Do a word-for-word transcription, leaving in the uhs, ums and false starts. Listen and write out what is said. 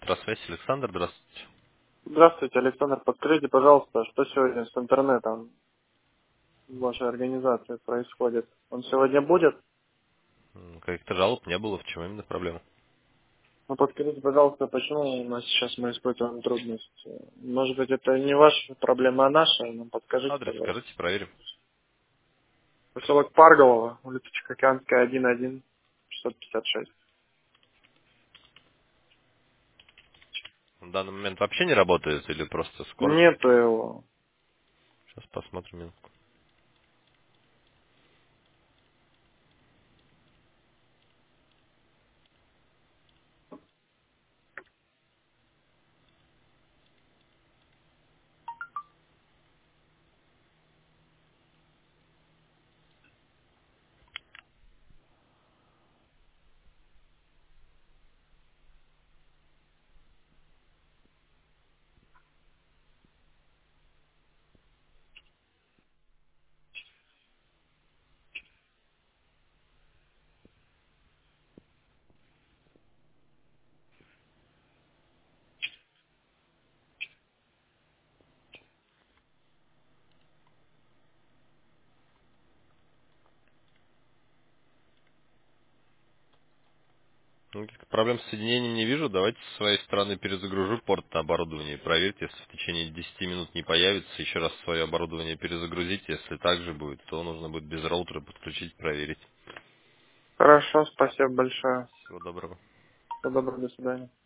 Трасвязь, Александр, здравствуйте. Здравствуйте, Александр. Подскажите, пожалуйста, что сегодня с интернетом в вашей организации происходит? Он сегодня будет? М, Каких-то жалоб не было, в чем именно проблема? Ну, подскажите, пожалуйста, почему у нас сейчас мы испытываем трудности? Может быть, это не ваша проблема, а наша? Ну, подскажите, Адрес пожалуйста. скажите, проверим. Поселок Парголово, улица Чикокянская, один один, шестьсот пятьдесят шесть. В данный момент вообще не работает или просто скоро? Нету его. Сейчас посмотрим минутку. Ну, никаких проблем с соединением не вижу. Давайте с своей стороны перезагружу порт на оборудование. Проверьте, если в течение десяти минут не появится, еще раз свое оборудование перезагрузите. Если так же будет, то нужно будет без роутера подключить, проверить. Хорошо, спасибо большое. Всего доброго. Всего доброго, до свидания.